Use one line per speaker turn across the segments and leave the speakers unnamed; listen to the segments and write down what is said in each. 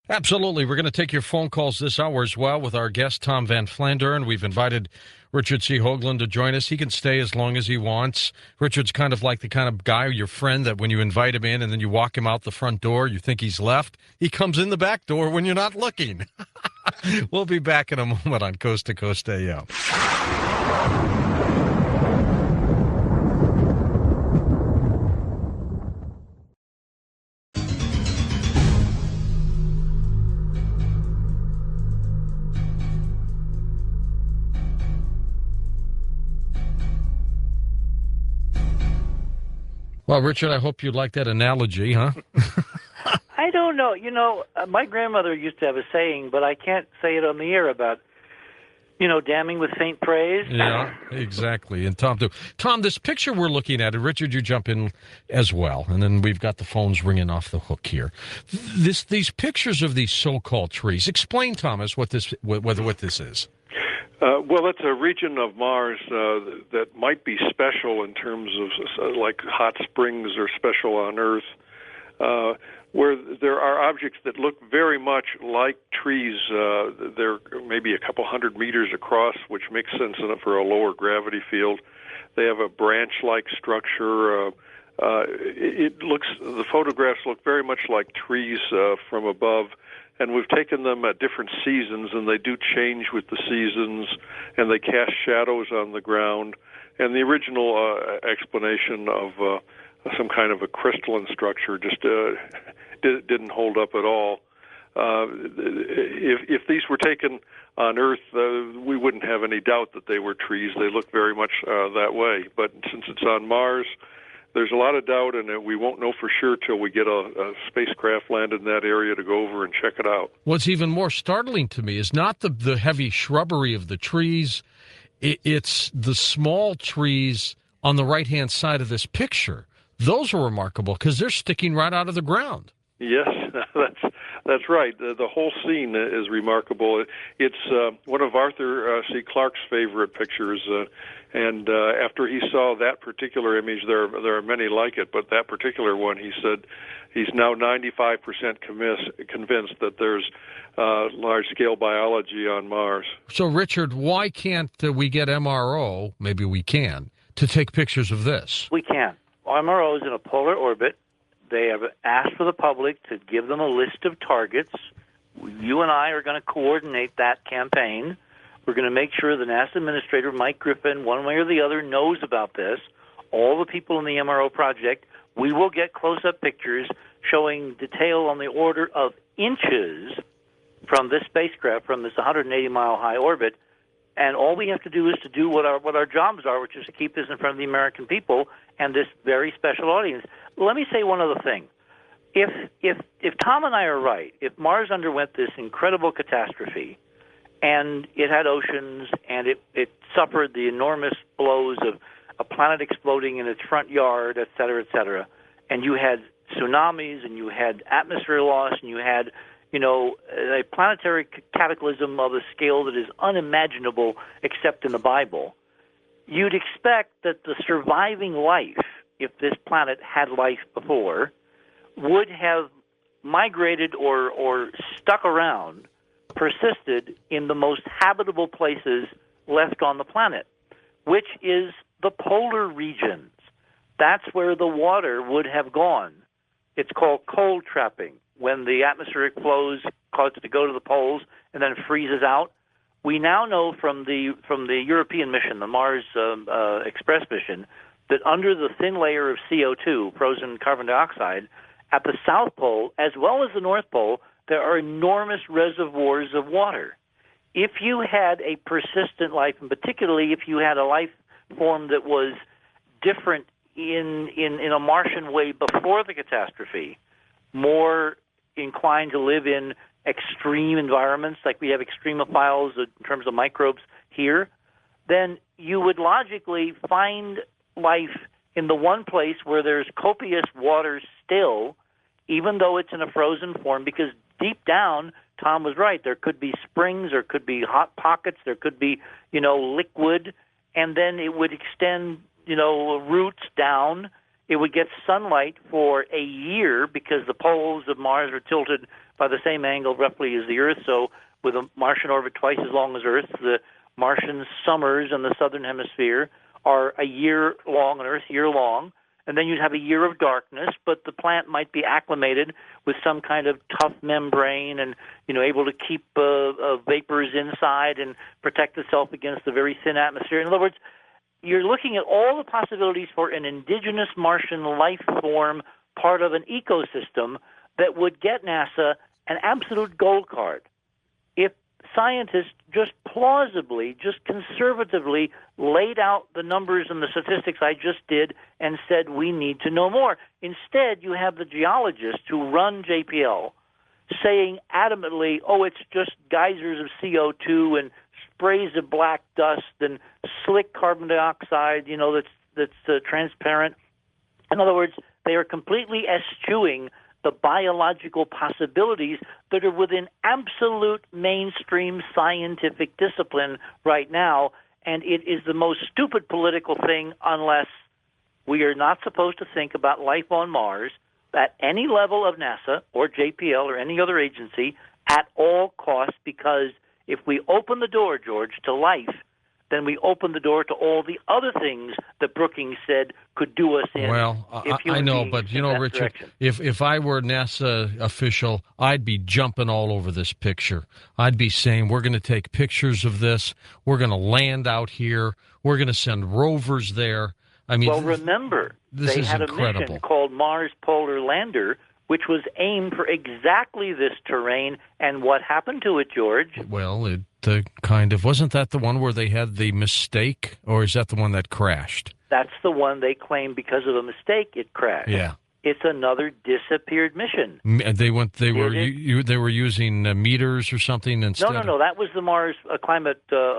Absolutely. We're going to take your phone calls this hour as well with our guest, Tom Van Flandern. We've invited Richard C. Hoagland to join us. He can stay as long as he wants. Richard's kind of like the kind of guy, your friend, that when you invite him in and then you walk him out the front door, you think he's left. He comes in the back door when you're not looking. We'll be back in a moment on Coast to Coast AM. Well, Richard, I hope you like that analogy, huh?
I don't know. My grandmother used to have a saying, but I can't say it on the air about, damning with faint praise.
Yeah, exactly. And Tom, too. Tom, this picture we're looking at, and Richard, you jump in as well, and then we've got the phones ringing off the hook here. These pictures of these so-called trees. Explain, Thomas, what this is.
Well, it's a region of Mars that might be special in terms of like hot springs are special on Earth, where there are objects that look very much like trees. They're maybe a couple hundred meters across, which makes sense for a lower gravity field. They have a branch-like structure. The photographs look very much like trees from above. And we've taken them at different seasons, and they do change with the seasons, and they cast shadows on the ground. And the original explanation of some kind of a crystalline structure just didn't hold up at all. If these were taken on Earth, we wouldn't have any doubt that they were trees. They look very much that way. But since it's on Mars, there's a lot of doubt, and we won't know for sure till we get a spacecraft landed in that area to go over and check it out.
What's even more startling to me is not the heavy shrubbery of the trees. It's the small trees on the right-hand side of this picture. Those are remarkable because they're sticking right out of the ground.
Yes, that's right. The whole scene is remarkable. It's one of Arthur C. Clarke's favorite pictures, and after he saw that particular image, there are many like it, but that particular one, he said he's now 95% convinced that there's large-scale biology on Mars.
So, Richard, why can't we get MRO, maybe we can, to take pictures of this?
We can. MRO is in a polar orbit. They have asked for the public to give them a list of targets. You and I are going to coordinate that campaign. We're going to make sure the NASA administrator, Mike Griffin, one way or the other, knows about this. All the people in the MRO project, we will get close-up pictures showing detail on the order of inches from this spacecraft, from this 180-mile high orbit. And all we have to do is to do what our jobs are, which is to keep this in front of the American people and this very special audience. Let me say one other thing. If Tom and I are right, if Mars underwent this incredible catastrophe, and it had oceans, and it suffered the enormous blows of a planet exploding in its front yard, et cetera, and you had tsunamis, and you had atmosphere loss, and you had a planetary cataclysm of a scale that is unimaginable except in the Bible, you'd expect that the surviving life, if this planet had life before, would have migrated or stuck around, persisted in the most habitable places left on the planet, which is the polar regions. That's where the water would have gone. It's called cold trapping. When the atmospheric flows cause it to go to the poles and then freezes out. We now know from the European mission, the Mars Express mission, that under the thin layer of CO2, frozen carbon dioxide, at the South Pole as well as the North Pole, there are enormous reservoirs of water. If you had a persistent life, and particularly if you had a life form that was different in a Martian way before the catastrophe, more inclined to live in extreme environments, like we have extremophiles in terms of microbes here, then you would logically find life in the one place where there's copious water still, even though it's in a frozen form, because deep down, Tom was right, there could be springs, there could be hot pockets, there could be, liquid, and then it would extend, roots down. It would get sunlight for a year because the poles of Mars are tilted by the same angle roughly as the Earth. So with a Martian orbit twice as long as Earth, the Martian summers in the southern hemisphere are a year long on Earth, year long. And then you'd have a year of darkness, but the plant might be acclimated with some kind of tough membrane and, able to keep vapors inside and protect itself against the very thin atmosphere. In other words, you're looking at all the possibilities for an indigenous Martian life form, part of an ecosystem that would get NASA an absolute gold card. If scientists just plausibly, just conservatively laid out the numbers and the statistics I just did and said we need to know more. Instead, you have the geologists who run JPL saying adamantly, it's just geysers of CO2 and sprays of black dust and slick carbon dioxide, that's transparent. In other words, they are completely eschewing the biological possibilities that are within absolute mainstream scientific discipline right now, and it is the most stupid political thing unless we are not supposed to think about life on Mars at any level of NASA or JPL or any other agency at all costs, because if we open the door, George, to life, then we open the door to all the other things that Brookings said could do us in.
Well, I know, but Richard,
direction.
if I were a NASA official, I'd be jumping all over this picture. I'd be saying, we're going to take pictures of this. We're going to land out here. We're going to send rovers there. I mean,
remember,
this
they
is
had
incredible.
a mission called Mars Polar Lander, which was aimed for exactly this terrain. And what happened to it, George?
Well, it wasn't that the one where they had the mistake, or is that the one that crashed?
That's the one they claimed because of a mistake it crashed.
Yeah.
It's another disappeared mission.
They were using meters or something instead.
No. That was the Mars Climate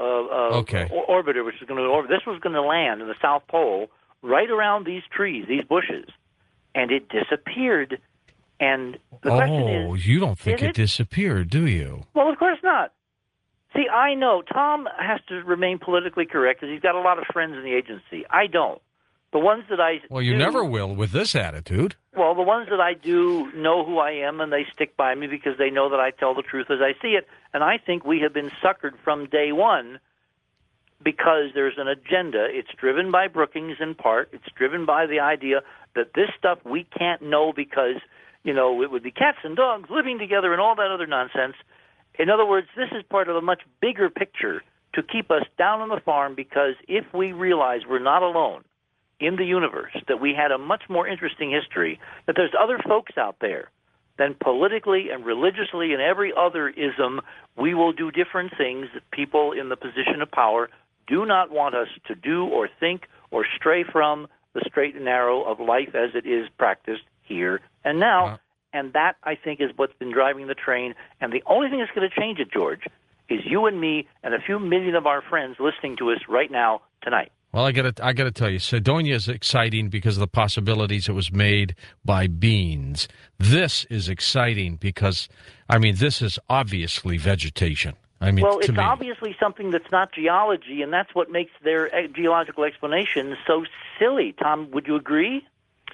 Orbiter, which was going to orbit. This was going to land in the South Pole, right around these trees, these bushes, and it disappeared. And the question is,
you don't think it disappeared, do you?
Well, of course not. See, I know Tom has to remain politically correct because he's got a lot of friends in the agency. I don't. The ones that I
never will with this attitude.
Well, the ones that I do know who I am, and they stick by me because they know that I tell the truth as I see it. And I think we have been suckered from day one because there's an agenda. It's driven by Brookings in part. It's driven by the idea that this stuff we can't know because, it would be cats and dogs living together and all that other nonsense. In other words, this is part of a much bigger picture to keep us down on the farm, because if we realize we're not alone in the universe, that we had a much more interesting history, that there's other folks out there, then politically and religiously and every other ism, we will do different things that people in the position of power do not want us to do or think or stray from the straight and narrow of life as it is practiced here and now.
Wow.
And that, I think, is what's been driving the train. And the only thing that's going to change it, George, is you and me and a few million of our friends listening to us right now tonight.
Well, I got to tell you, Cydonia is exciting because of the possibilities it was made by beings. This is exciting because, this is obviously vegetation.
It's obviously something that's not geology, and that's what makes their geological explanation so silly. Tom, would you agree?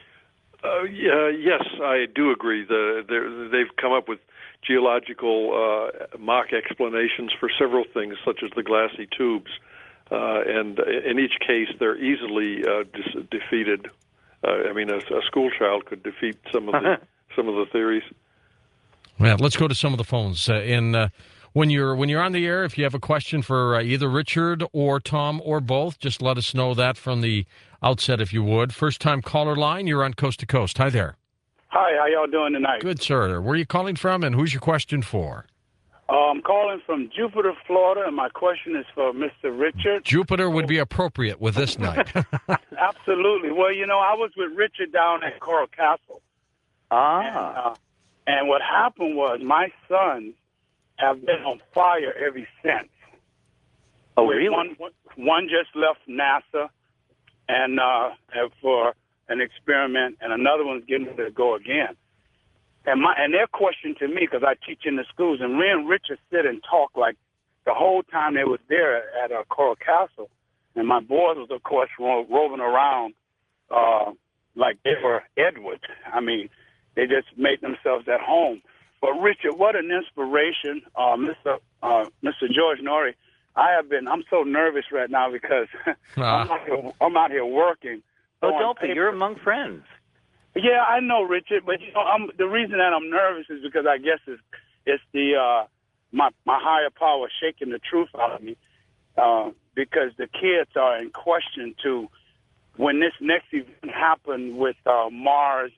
Yes, I do agree. They've come up with geological mock explanations for several things, such as the glassy tubes. And in each case, they're easily defeated. A school child could defeat some of the theories.
Well, let's go to some of the phones. When you're on the air, if you have a question for either Richard or Tom or both, just let us know that from the outset, if you would. First-time caller line, you're on Coast to Coast. Hi there.
Hi, how y'all doing tonight?
Good, sir. Where are you calling from, and who's your question for?
I'm calling from Jupiter, Florida, and my question is for Mr. Richard.
Jupiter would be appropriate with this night.
Absolutely. Well, I was with Richard down at Coral Castle. And what happened was my sons have been on fire ever since.
Oh, really?
One just left NASA and for an experiment, and another one's getting ready to go again. And their question to me, because I teach in the schools, and Ray and Richard sit and talk like the whole time they was there at Coral Castle, and my boys was, of course, roving around like they were Edward. I mean, they just made themselves at home. But Richard, what an inspiration, Mr. George Norrie. I'm so nervous right now because I'm out here working.
Oh, don't be. You're among friends.
Yeah, I know, Richard. But the reason that I'm nervous is because I guess it's the my higher power shaking the truth out of me. Because the kids are in question to when this next event happened with Mars.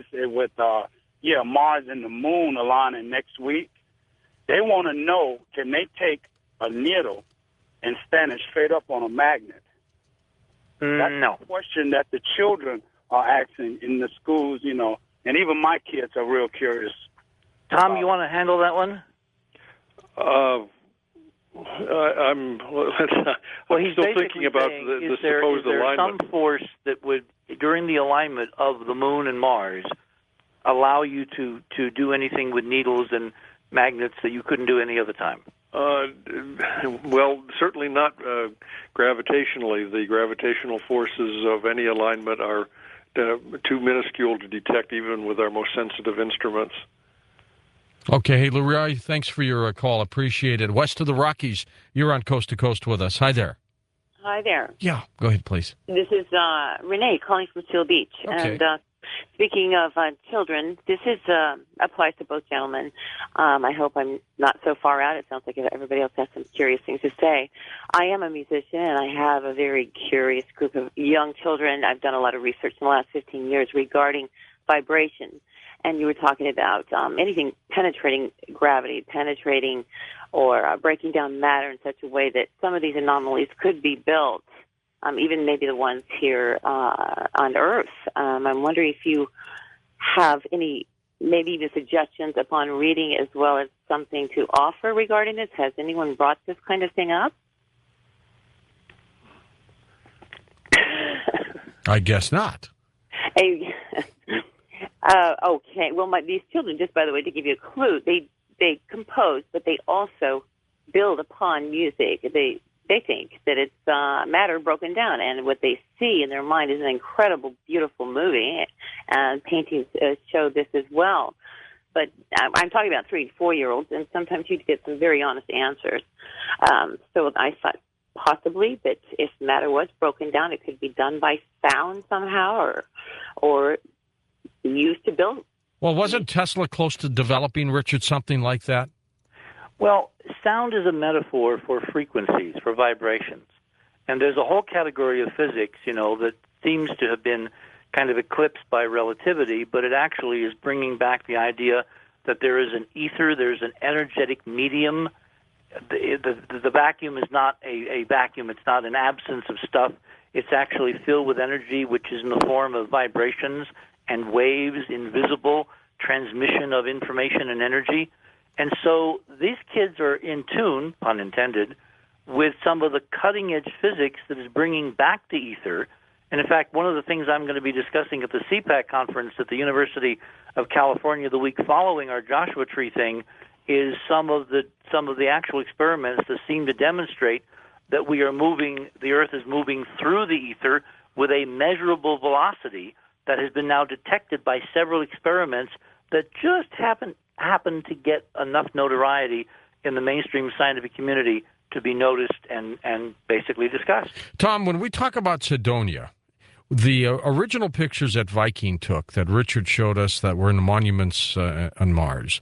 Mars and the moon aligning next week. They want to know, can they take a needle and stand it straight up on a magnet? That's
No.
a question that the children are asking in the schools, and even my kids are real curious.
Tom, you want to handle that one?
I'm still thinking about the supposed alignment. Is there
some force that would, during the alignment of the moon and Mars, allow you to do anything with needles and magnets that you couldn't do any other time?
Well, certainly not gravitationally. The gravitational forces of any alignment are too minuscule to detect even with our most sensitive instruments.
Okay, hey, Leroy, thanks for your call. Appreciate it. West of the Rockies, you're on Coast to Coast with us. Hi there.
Hi there.
Yeah, go ahead, please.
This is Renee calling from Seal Beach.
Okay.
And speaking of children, this is applies to both gentlemen. I hope I'm not so far out. It sounds like everybody else has some curious things to say. I am a musician, and I have a very curious group of young children. I've done a lot of research in the last 15 years regarding vibration. And you were talking about anything penetrating gravity, penetrating or breaking down matter in such a way that some of these anomalies could be built, even maybe the ones here on Earth. I'm wondering if you have any, maybe even suggestions upon reading as well as something to offer regarding this. Has anyone brought this kind of thing up?
I guess not.
Okay. Well, these children, just by the way, to give you a clue, they compose, but they also build upon music. They think that it's matter broken down, and what they see in their mind is an incredible, beautiful movie, and paintings show this as well. But I'm talking about 3- and 4-year-olds, and sometimes you get some very honest answers. So I thought possibly that if matter was broken down, it could be done by sound somehow, or used to build.
Well, wasn't Tesla close to developing, Richard, something like that?
Well, sound is a metaphor for frequencies, for vibrations. And there's a whole category of physics, that seems to have been kind of eclipsed by relativity, but it actually is bringing back the idea that there is an ether, there's an energetic medium. The vacuum is not a vacuum. It's not an absence of stuff. It's actually filled with energy, which is in the form of vibrations and waves, invisible transmission of information and energy. And so these kids are in tune, pun intended, with some of the cutting-edge physics that is bringing back the ether. And in fact, one of the things I'm going to be discussing at the CPAC conference at the University of California the week following our Joshua Tree thing is some of the actual experiments that seem to demonstrate that the Earth is moving through the ether with a measurable velocity that has been now detected by several experiments that just happen to get enough notoriety in the mainstream scientific community to be noticed and basically discussed.
Tom, when we talk about Cydonia, the original pictures that Viking took that Richard showed us that were in the monuments on Mars,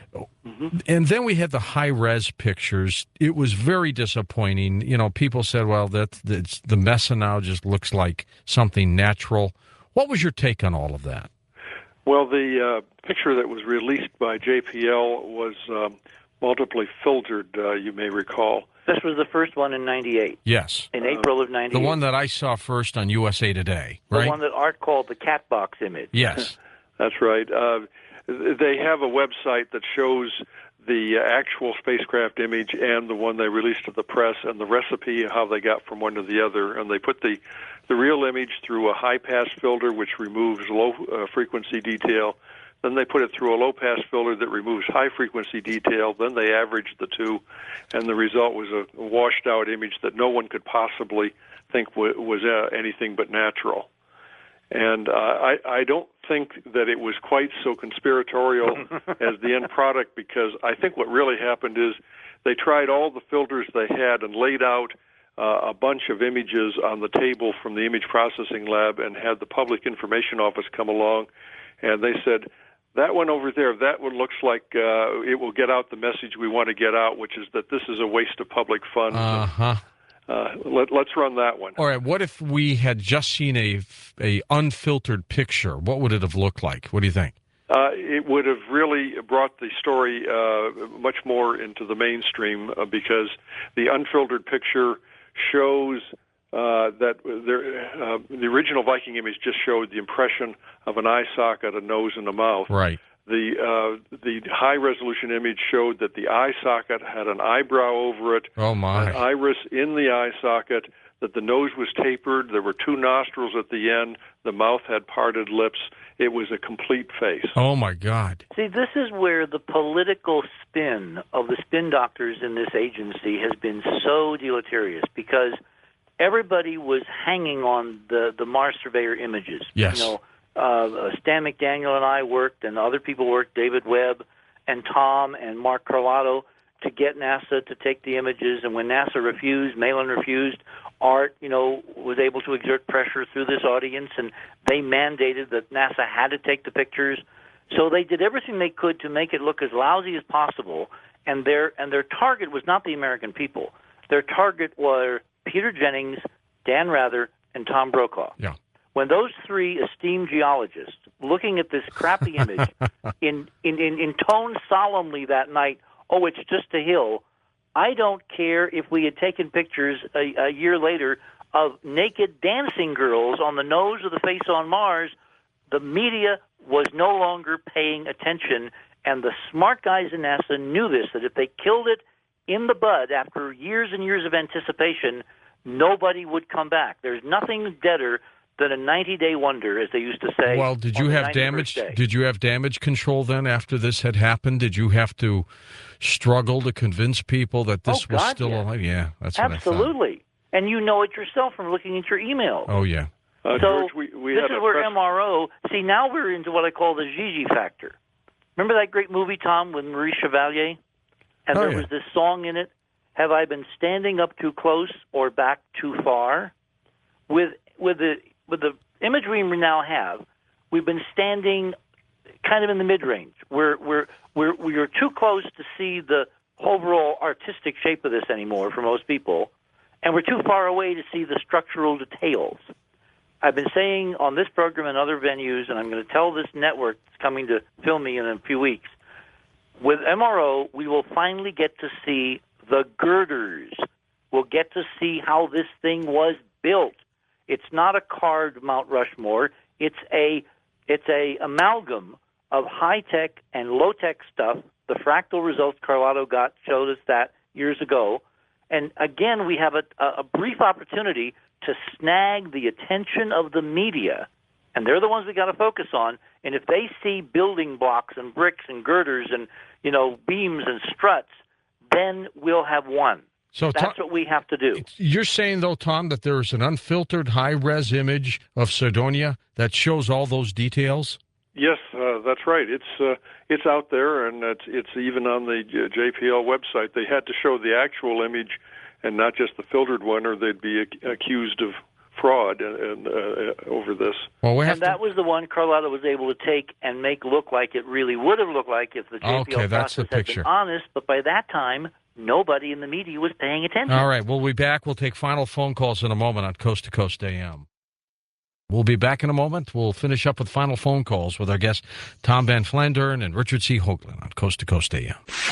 and then we had the high-res pictures. It was very disappointing. People said, well, the Mesa now just looks like something natural. What was your take on all of that?
Well, the picture that was released by JPL was multiply filtered, you may recall.
This was the first one in 98.
Yes.
In April of 98.
The one that I saw first on USA Today, right?
The one that Art called the cat box image.
Yes.
That's right. They have a website that shows the actual spacecraft image and the one they released to the press and the recipe, how they got from one to the other. And they put the real image through a high-pass filter, which removes low-frequency detail. Then they put it through a low-pass filter that removes high-frequency detail. Then they averaged the two, and the result was a washed-out image that no one could possibly think was anything but natural. And I don't think that it was quite so conspiratorial as the end product, because I think what really happened is they tried all the filters they had and laid out a bunch of images on the table from the image processing lab and had the Public Information Office come along, and they said, that one over there, that one looks like it will get out the message we want to get out, which is that this is a waste of public funds. Let's run that one.
All right. What if we had just seen a unfiltered picture? What would it have looked like? What do you think?
It would have really brought the story much more into the mainstream because the unfiltered picture shows that the original Viking image just showed the impression of an eye socket, a nose, and a mouth.
Right.
The high-resolution image showed that the eye socket had an eyebrow over it,
oh my,
an iris in the eye socket, that the nose was tapered, there were two nostrils at the end, the mouth had parted lips. It was a complete face.
Oh, my God.
See, this is where the political spin of the spin doctors in this agency has been so deleterious, because everybody was hanging on the Mars Surveyor images.
Yes.
You know, Stan McDaniel and I worked, and other people worked, David Webb and Tom and Mark Carlotto, to get NASA to take the images. And when NASA refused, Malin refused, Art, was able to exert pressure through this audience, and they mandated that NASA had to take the pictures. So they did everything they could to make it look as lousy as possible, and their target was not the American people. Their target were Peter Jennings, Dan Rather, and Tom Brokaw.
Yeah.
When those three esteemed geologists, looking at this crappy image, intoned solemnly that night, "Oh, it's just a hill," I don't care if we had taken pictures a year later of naked dancing girls on the nose of the face on Mars. The media was no longer paying attention, and the smart guys in NASA knew this, that if they killed it in the bud after years and years of anticipation, nobody would come back. There's nothing deader than a 90-day wonder, as they used to say.
Well, did you have damage? Did you have damage control then after this had happened? Did you have to struggle to convince people that this was still alive? Yeah, that's what I thought.
Absolutely. And you know it yourself from looking at your email.
Oh, yeah.
So
George, we
this
had
is
a
where MRO, see, now we're into what I call the Gigi factor. Remember that great movie, Tom, with Maurice Chevalier? And there was this song in it, "Have I been standing up too close or back too far?" With the imagery we now have, we've been standing kind of in the mid-range. We're too close to see the overall artistic shape of this anymore for most people, and we're too far away to see the structural details. I've been saying on this program and other venues, and I'm going to tell this network that's coming to film me in a few weeks, with MRO, we will finally get to see the girders. We'll get to see how this thing was built. It's not a carved Mount Rushmore. It's a amalgam of high-tech and low-tech stuff. The fractal results Carlotto got showed us that years ago. And again, we have a brief opportunity to snag the attention of the media, and they're the ones we got to focus on. And if they see building blocks and bricks and girders and beams and struts, then we'll have won. So that's what we have to do.
You're saying, though, Tom, that there's an unfiltered high-res image of Cydonia that shows all those details?
Yes, that's right. It's out there, and it's even on the JPL website. They had to show the actual image and not just the filtered one, or they'd be accused of fraud over this.
Well,
that was the one Carlotto was able to take and make look like it really would have looked like if the JPL process had been honest. But by that time, nobody in the media was paying attention.
All right, we'll be back. We'll take final phone calls in a moment on Coast to Coast AM. We'll be back in a moment. We'll finish up with final phone calls with our guests, Tom Van Flandern and Richard C. Hoagland on Coast to Coast AM.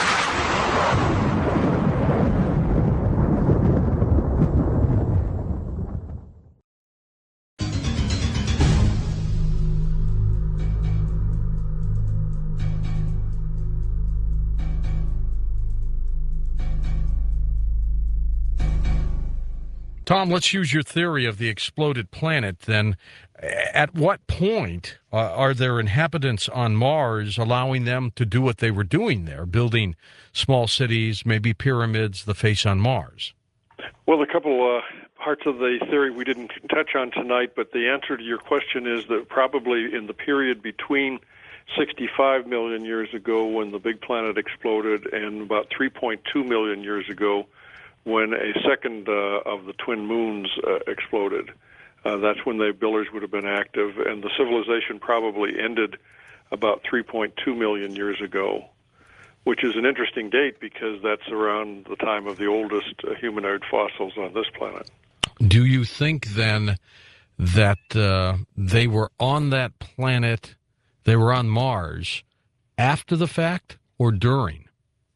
Tom, let's use your theory of the exploded planet then. At what point are there inhabitants on Mars allowing them to do what they were doing there, building small cities, maybe pyramids, the face on Mars?
Well, a couple parts of the theory we didn't touch on tonight, but the answer to your question is that probably in the period between 65 million years ago when the big planet exploded and about 3.2 million years ago when a second of the twin moons exploded. That's when the Billers would have been active, and the civilization probably ended about 3.2 million years ago, which is an interesting date because that's around the time of the oldest humanoid fossils on this planet.
Do you think then that they were on that planet, they were on Mars, after the fact or during?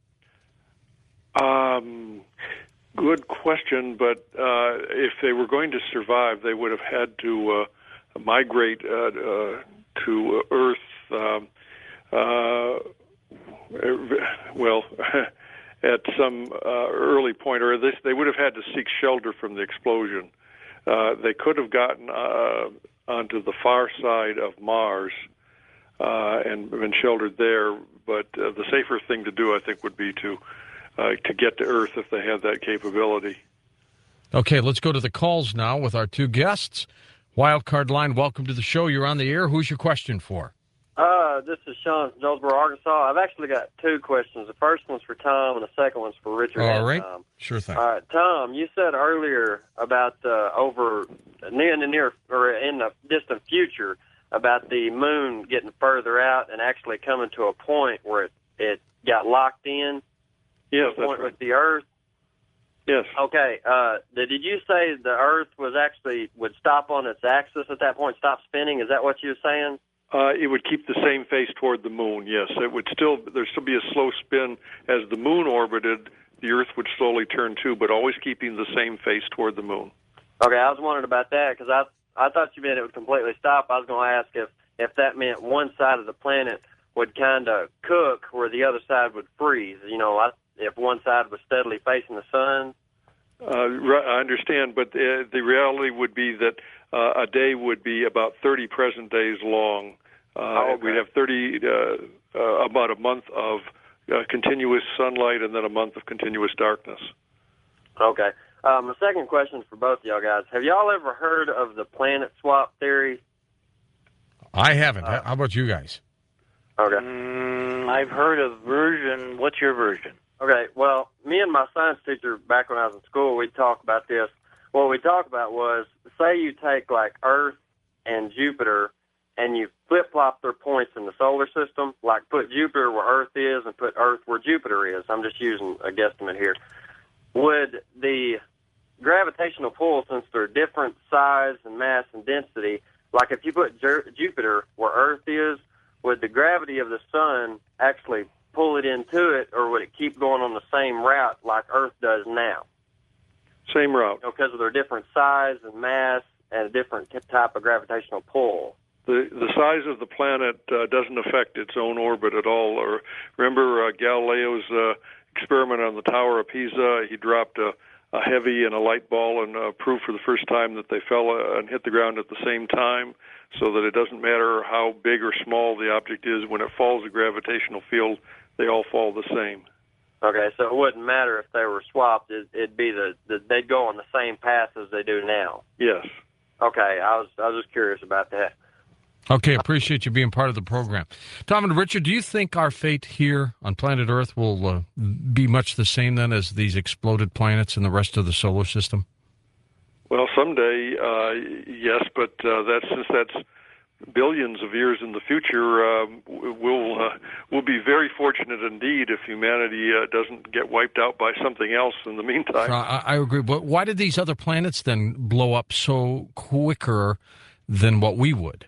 Good question, but if they were going to survive, they would have had to migrate to Earth, well, at some early point, or they would have had to seek shelter from the explosion. They could have gotten onto the far side of Mars and been sheltered there, but the safer thing to do, I think, would be to get to Earth if they had that capability.
Okay, let's go to the calls now with our two guests. Wildcard Line, welcome to the show. You're on the air. Who's your question for?
This is Sean from Jonesboro, Arkansas. I've actually got two questions. The first one's for Tom, and the second one's for Richard.
All right,
Tom.
sure thing.
All right, Tom, you said earlier about in the distant future about the moon getting further out and actually coming to a point where it got locked in.
Yes,
the point
that's right.
with the Earth.
Yes.
Okay. Did you say the Earth would stop on its axis at that point, stop spinning? Is that what you were saying?
It would keep the same face toward the moon, yes. There'd still be a slow spin. As the moon orbited, the Earth would slowly turn too, but always keeping the same face toward the moon.
Okay, I was wondering about that because I thought you meant it would completely stop. I was going to ask if that meant one side of the planet would kind of cook where the other side would freeze. If one side was steadily facing the sun.
I understand, but the reality would be that a day would be about 30 present days long.
Okay.
We'd have about a month of continuous sunlight and then a month of continuous darkness.
Okay. My second question is for both of y'all guys. Have y'all ever heard of the planet swap theory?
I haven't. How about you guys?
Okay.
I've heard of version. What's your version?
Okay, well, me and my science teacher back when I was in school, we'd talk about this. What we talked about was, say you take like Earth and Jupiter and you flip-flop their points in the solar system, like put Jupiter where Earth is and put Earth where Jupiter is. I'm just using a guesstimate here. Would the gravitational pull, since they're different size and mass and density, like if you put Jupiter where Earth is, would the gravity of the sun actually pull it into it, or would it keep going on the same route like Earth does now?
Same route.
Because of their different size and mass and a different type of gravitational pull.
The size of the planet doesn't affect its own orbit at all. Or remember Galileo's experiment on the Tower of Pisa? He dropped a heavy and a light ball and proved for the first time that they fell and hit the ground at the same time, so that it doesn't matter how big or small the object is. When it falls the gravitational field, they all fall the same.
Okay, so it wouldn't matter if they were swapped. It'd be they'd go on the same path as they do now.
Yes.
Okay, I was just curious about that.
Okay, appreciate you being part of the program. Tom and Richard, do you think our fate here on planet Earth will be much the same then as these exploded planets in the rest of the solar system?
Well, someday, yes, but since that's billions of years in the future, we'll be very fortunate indeed if humanity doesn't get wiped out by something else in the meantime.
I agree, but why did these other planets then blow up so quicker than what we would?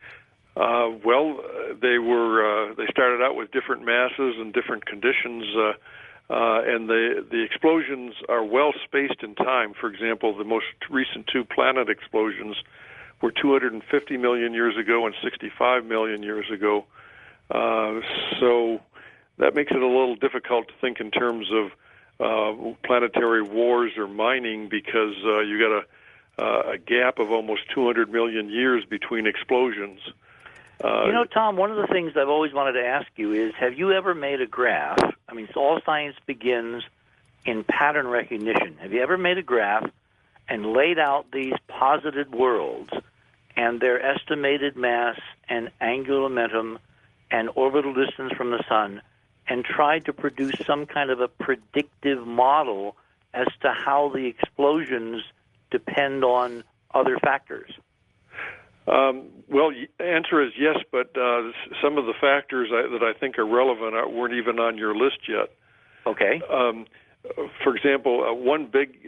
They started out with different masses and different conditions, and the explosions are well spaced in time. For example, the most recent two planet explosions were 250 million years ago and 65 million years ago. So that makes it a little difficult to think in terms of planetary wars or mining, because you got a gap of almost 200 million years between explosions.
Tom, one of the things I've always wanted to ask you is, have you ever made a graph? I mean, all science begins in pattern recognition. Have you ever made a graph and laid out these posited worlds and their estimated mass and angular momentum and orbital distance from the sun, and tried to produce some kind of a predictive model as to how the explosions depend on other factors?
Well, the answer is yes, but some of the factors that I think are relevant weren't even on your list yet.
Okay.
For example, one big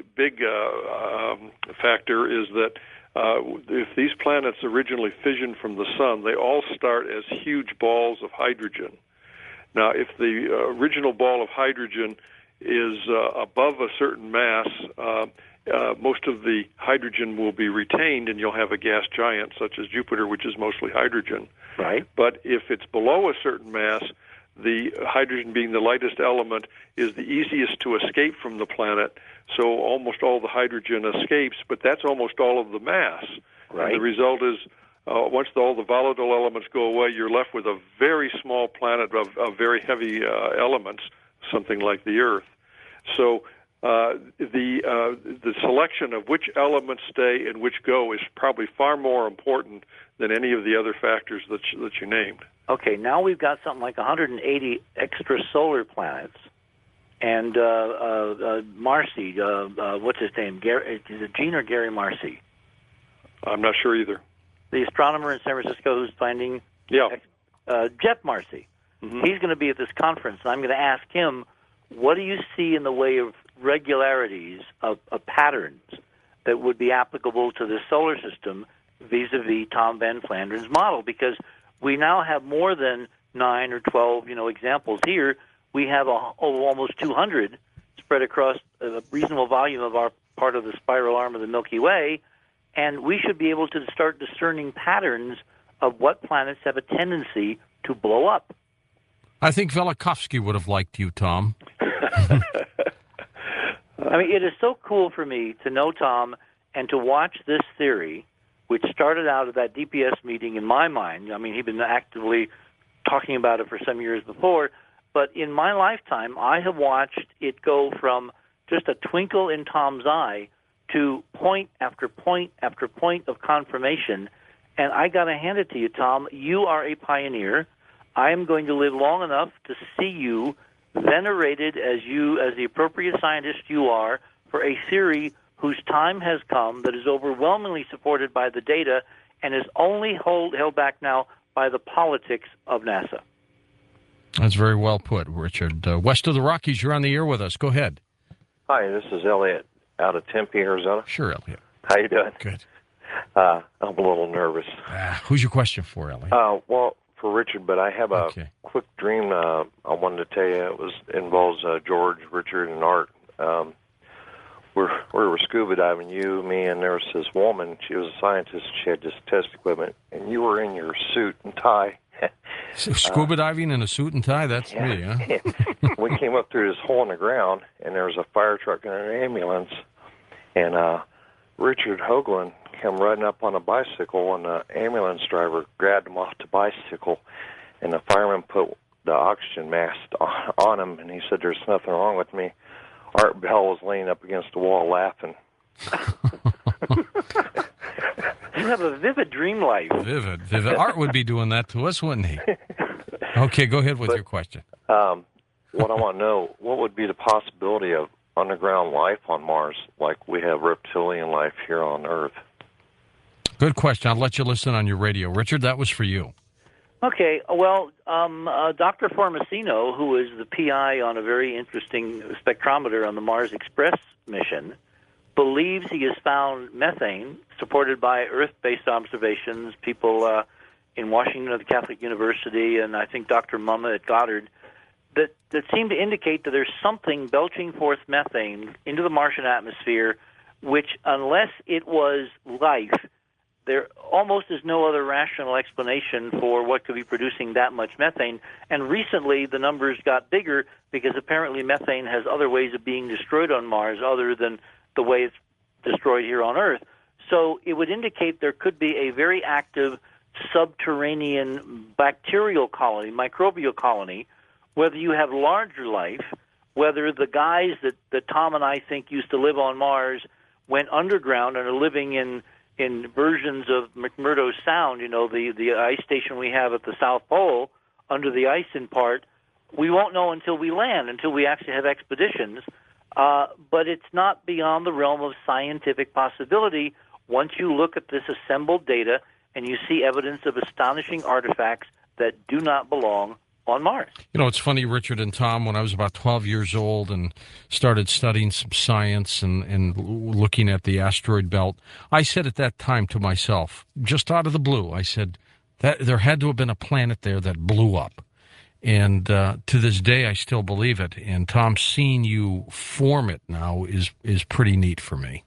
factor is that if these planets originally fissioned from the sun, they all start as huge balls of hydrogen. Now, if the original ball of hydrogen is above a certain mass, most of the hydrogen will be retained, and you'll have a gas giant such as Jupiter, which is mostly hydrogen.
Right.
But if it's below a certain mass, the hydrogen being the lightest element is the easiest to escape from the planet, so almost all the hydrogen escapes, but that's almost all of the mass.
Right.
And the result is once all the volatile elements go away, you're left with a very small planet of very heavy elements, something like the Earth. So the selection of which elements stay and which go is probably far more important than any of the other factors that you named.
Okay, now we've got something like 180 extrasolar planets, and Marcy, what's his name? Is it Gene or Gary Marcy?
I'm not sure either.
The astronomer in San Francisco who's finding...
Yeah.
Jeff Marcy. Mm-hmm. He's going to be at this conference, and I'm going to ask him, what do you see in the way of regularities, of patterns that would be applicable to the solar system vis-a-vis Tom Van Flanderen's model? Because we now have more than 9 or 12, examples here. We have almost 200 spread across a reasonable volume of our part of the spiral arm of the Milky Way, and we should be able to start discerning patterns of what planets have a tendency to blow up.
I think Velikovsky would have liked you, Tom.
I mean, it is so cool for me to know Tom and to watch this theory, which started out at that DPS meeting in my mind. I mean, he'd been actively talking about it for some years before, but in my lifetime, I have watched it go from just a twinkle in Tom's eye to point after point after point of confirmation. And I got to hand it to you, Tom. You are a pioneer. I am going to live long enough to see you venerated as the appropriate scientist you are for a theory whose time has come, that is overwhelmingly supported by the data and is only held back now by the politics of NASA.
That's very well put, Richard. West of the Rockies, you're on the air with us. Go ahead.
Hi, this is Elliot out of Tempe, Arizona.
Sure, Elliot.
How you doing?
Good.
I'm a little nervous.
Who's your question for, Elliot?
Well, for Richard, but I have a quick dream I wanted to tell you. It involves George, Richard, and Art. We were scuba diving, you, me, and there was this woman. She was a scientist. She had this test equipment, and you were in your suit and tie.
Scuba diving in a suit and tie? That's me, huh?
We came up through this hole in the ground, and there was a fire truck and an ambulance, and Richard Hoagland came riding up on a bicycle, and the ambulance driver grabbed him off the bicycle, and the fireman put the oxygen mask on him, and he said, "There's nothing wrong with me." Art Bell was laying up against the wall laughing.
You have a vivid dream life.
Vivid. Art would be doing that to us, wouldn't he? Okay, go ahead with your question.
What I want to know, what would be the possibility of underground life on Mars, like we have reptilian life here on Earth?
Good question. I'll let you listen on your radio. Richard, that was for you.
Okay, well, Dr. Formasino, who is the PI on a very interesting spectrometer on the Mars Express mission, believes he has found methane, supported by Earth-based observations, people in Washington at the Catholic University, and I think Dr. Mumma at Goddard, that seem to indicate that there's something belching forth methane into the Martian atmosphere, which, unless it was life, there almost is no other rational explanation for what could be producing that much methane. And recently, the numbers got bigger because apparently methane has other ways of being destroyed on Mars other than the way it's destroyed here on Earth. So it would indicate there could be a very active subterranean bacterial colony, microbial colony, whether you have larger life, whether the guys that Tom and I think used to live on Mars went underground and are living in versions of McMurdo Sound, the ice station we have at the South Pole, under the ice in part. We won't know until we land, until we actually have expeditions. But it's not beyond the realm of scientific possibility once you look at this assembled data and you see evidence of astonishing artifacts that do not belong on Mars.
It's funny, Richard and Tom, when I was about 12 years old and started studying some science and looking at the asteroid belt, I said at that time to myself, just out of the blue, I said that there had to have been a planet there that blew up. And to this day, I still believe it. And Tom, seeing you form it now is pretty neat for me.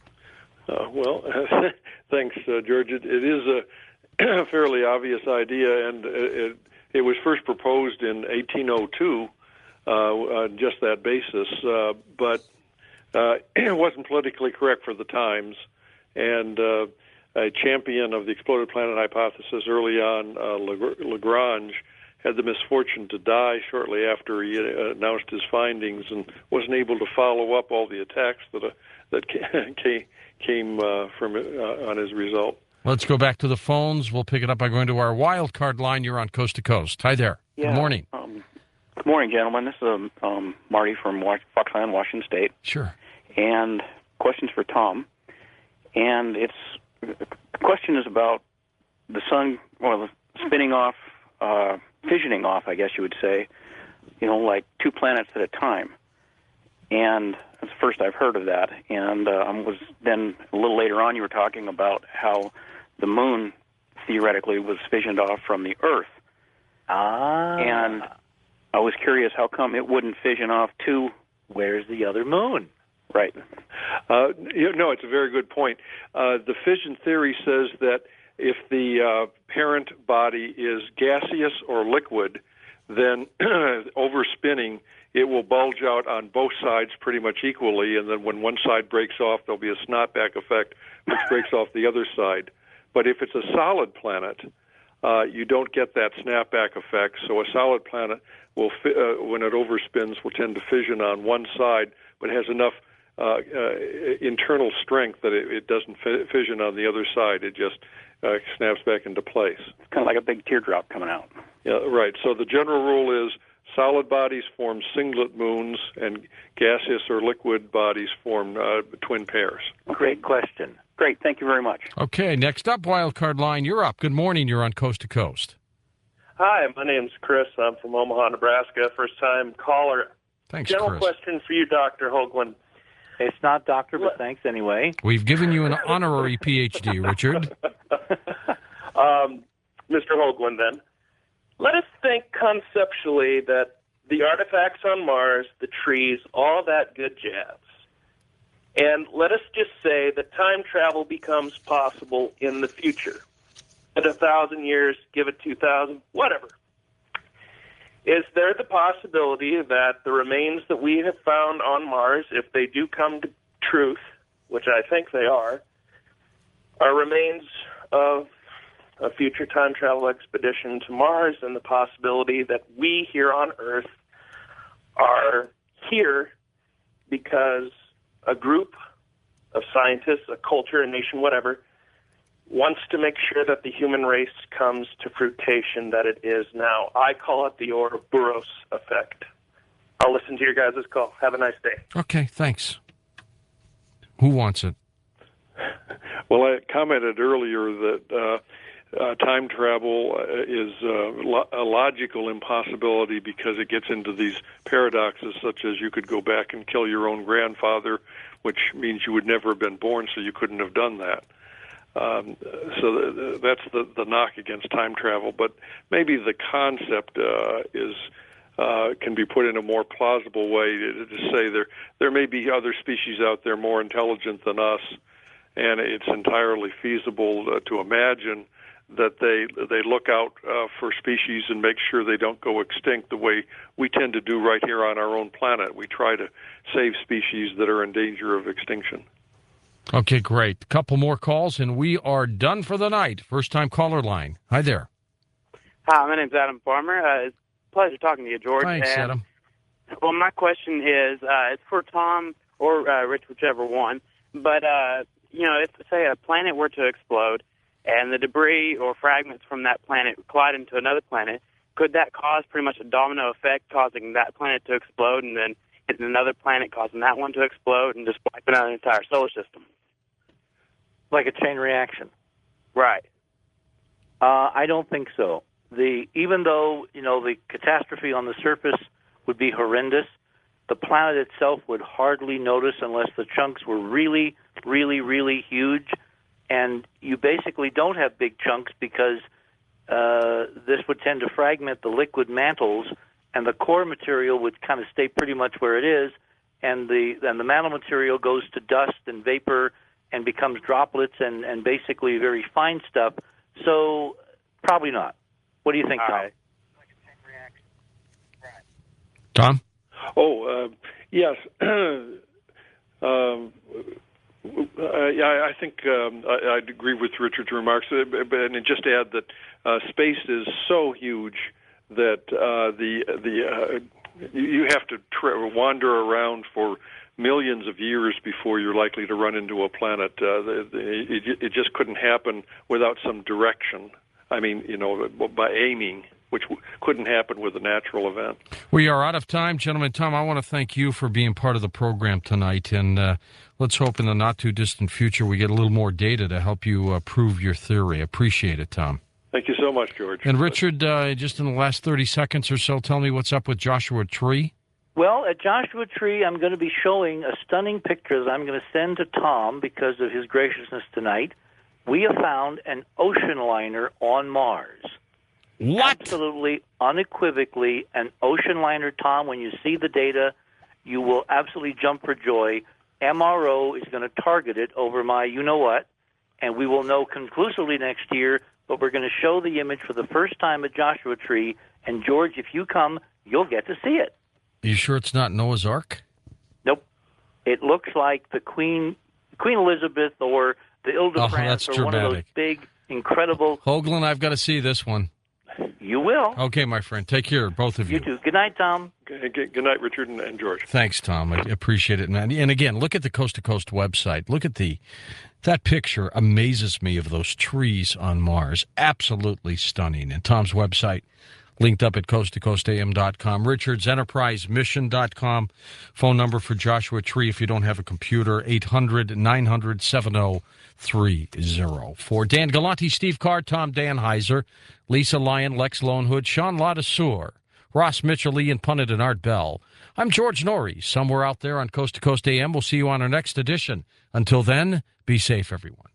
Thanks, George. It is a fairly obvious idea, and it was first proposed in 1802 on just that basis, but it wasn't politically correct for the times. And a champion of the exploded planet hypothesis early on, Lagrange, had the misfortune to die shortly after he announced his findings and wasn't able to follow up all the attacks that came from on his result.
Let's go back to the phones. We'll pick it up by going to our wild card line. You're on Coast to Coast. Hi there.
Yeah,
good morning.
Good morning, gentlemen. This is Marty from Foxland, Washington State.
Sure.
And questions for Tom. And the question is about the sun, spinning off, fissioning off, I guess you would say, like two planets at a time. And that's the first I've heard of that. And was then a little later on, you were talking about how the moon theoretically was fissioned off from the Earth. And I was curious, how come it wouldn't fission off to
where's the other moon?
Right.
It's a very good point. The fission theory says that if the parent body is gaseous or liquid, then overspinning, it will bulge out on both sides pretty much equally, and then when one side breaks off, there'll be a snapback effect, which breaks off the other side. But if it's a solid planet, you don't get that snapback effect, so a solid planet will, when it overspins, will tend to fission on one side, but has enough internal strength that it doesn't fission on the other side. It just snaps back into place.
It's kind of like a big teardrop coming out.
Yeah, right. So the general rule is solid bodies form singlet moons, and gaseous or liquid bodies form twin pairs.
Great question.
Great. Thank you very much.
Okay, next up, wildcard line. You're up. Good morning. You're on Coast to Coast.
Hi, my name's Chris. I'm from Omaha, Nebraska. First-time caller.
Thanks,
General
Chris.
question for you, Dr. Hoagland.
It's not doctor, but thanks anyway.
We've given you an honorary PhD, Richard.
Mr. Hoagland, then. Let us think conceptually that the artifacts on Mars, the trees, all that good jazz. And let us just say that time travel becomes possible in the future. At 1,000 years, give it 2,000, whatever. Is there the possibility that the remains that we have found on Mars, if they do come to truth, which I think they are remains of a future time travel expedition to Mars, and the possibility that we here on Earth are here because a group of scientists, a culture, a nation, whatever, wants to make sure that the human race comes to fruition that it is now. I call it the Ouroboros effect. I'll listen to your guys' call. Have a nice day.
Okay, thanks. Who wants it?
Well, I commented earlier that time travel is a logical impossibility because it gets into these paradoxes such as you could go back and kill your own grandfather, which means you would never have been born, so you couldn't have done that. So that's the knock against time travel. But maybe the concept can be put in a more plausible way to say there may be other species out there more intelligent than us, and it's entirely feasible to imagine that they look out for species and make sure they don't go extinct the way we tend to do right here on our own planet. We try to save species that are in danger of extinction.
Okay, great. A couple more calls, and we are done for the night. First-time caller line. Hi there.
Hi, my name's Adam Farmer. It's a pleasure talking to you, George.
Thanks, Adam.
Well, my question is, it's for Tom or Rich, whichever one. But if say a planet were to explode, and the debris or fragments from that planet collide into another planet, could that cause pretty much a domino effect, causing that planet to explode, and then hitting another planet, causing that one to explode, and just wiping out an entire solar system?
Like a chain reaction.
Right.
I don't think so. Even though the catastrophe on the surface would be horrendous, the planet itself would hardly notice unless the chunks were really, really, really huge. And you basically don't have big chunks because this would tend to fragment the liquid mantles, and the core material would kind of stay pretty much where it is, and the mantle material goes to dust and vapor and becomes droplets and basically very fine stuff. So probably not. What do you think, Tom?
Tom?
Oh, yes. I think I'd agree with Richard's remarks, and just add that space is so huge that you have to wander around for millions of years before you're likely to run into a planet. It just couldn't happen without some direction. I mean, by aiming, which couldn't happen with a natural event.
We are out of time, gentlemen. Tom, I want to thank you for being part of the program tonight, and let's hope in the not-too-distant future we get a little more data to help you prove your theory. Appreciate it, Tom.
Thank you so much, George.
And Richard, just in the last 30 seconds or so, tell me what's up with Joshua Tree.
Well, at Joshua Tree, I'm going to be showing a stunning picture that I'm going to send to Tom because of his graciousness tonight. We have found an ocean liner on Mars.
What?
Absolutely, unequivocally, an ocean liner, Tom. When you see the data, you will absolutely jump for joy. MRO is going to target it over my you-know-what, and we will know conclusively next year, but we're going to show the image for the first time at Joshua Tree, and George, if you come, you'll get to see it.
Are you sure it's not Noah's Ark?
Nope. It looks like the Queen Elizabeth or the Ile-de-France or one of those big, incredible...
Hoagland, I've got to see this one.
You will.
Okay, my friend. Take care, both of you.
You too. Good night, Tom.
Good night, Richard and George.
Thanks, Tom. I appreciate it. And again, look at the Coast to Coast website. Look at that picture amazes me of those trees on Mars. Absolutely stunning. And Tom's website, linked up at coasttocoastam.com. Richard's enterprisemission.com. Phone number for Joshua Tree if you don't have a computer, 800-900-7030. For Dan Galante, Steve Carr, Tom Danheiser, Lisa Lyon, Lex Lonehood, Sean Ladesseur, Ross Mitchell, Ian Punnett, and Art Bell. I'm George Norrie, somewhere out there on Coast to Coast AM. We'll see you on our next edition. Until then, be safe, everyone.